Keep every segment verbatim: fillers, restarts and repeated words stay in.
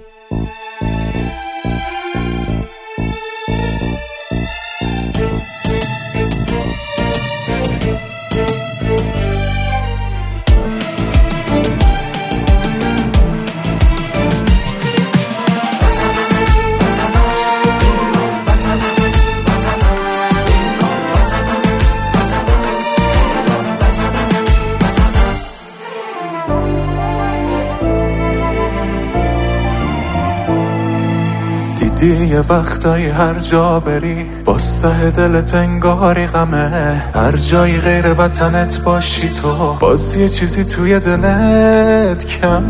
دیدی یه وقتایی هر جا بری با سه دلت انگاری غمه، هر جایی غیر وطنت باشی تو باز یه چیزی توی دلت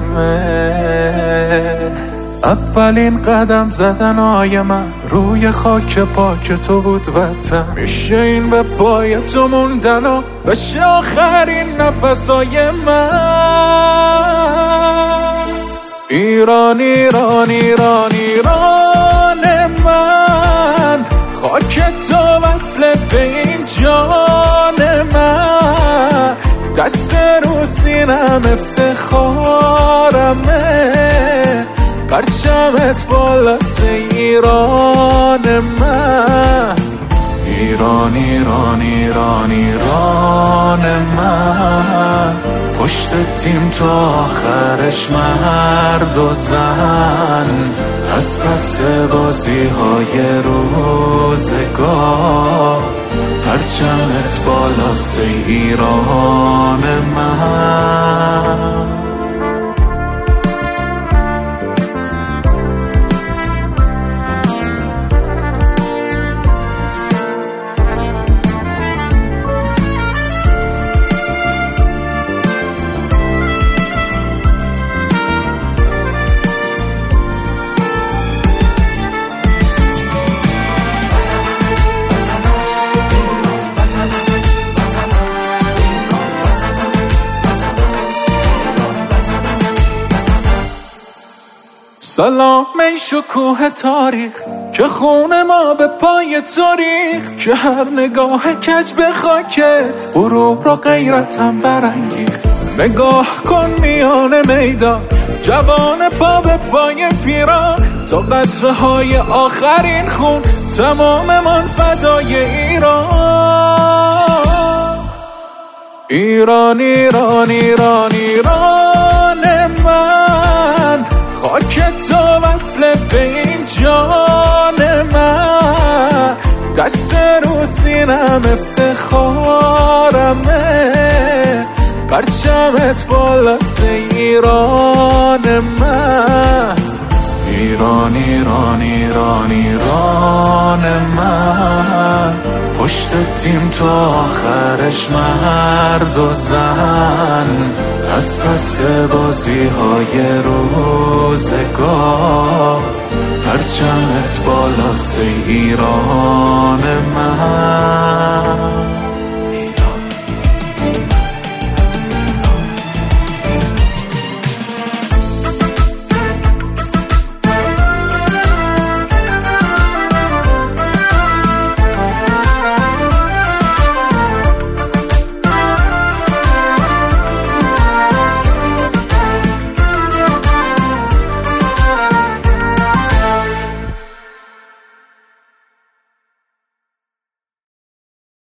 کمه. اولین قدم زدن آی من روی خاک پاک تو بود وطن، میشه این به پای تو موندن و بشه آخرین نفسای من. ایران ایران ایران ایران من، خاک تو وصل به این جان من، دست رو سینم افتخارمه، پرچمت بالاست ایران من. ایران ایران ایران ایران من، پشت تیم تا آخرش مرد و زن، از پس بازی های روزگار، پرچمت بالاست ایران من. سلام ای شکوه تاریخ که خون ما به پای تاریخ، که هر نگاه کج به خاکت غروب رو غیرتم برانگیخت. نگاه کن میان میدان جوان پا به پای پیران، تا قطره های آخرین خون تمام من فدای ایران. ایران ایران ایران ایران من، خاک تو وصل به این جان من، دست رو سینم افتخارمه، پرچمت بالاست ایران من. ایران ایران ایران ایران من، پشت تیم تا آخرش مرد و زن، از پس بازی های روزگار، پرچمت بالاست ایران من.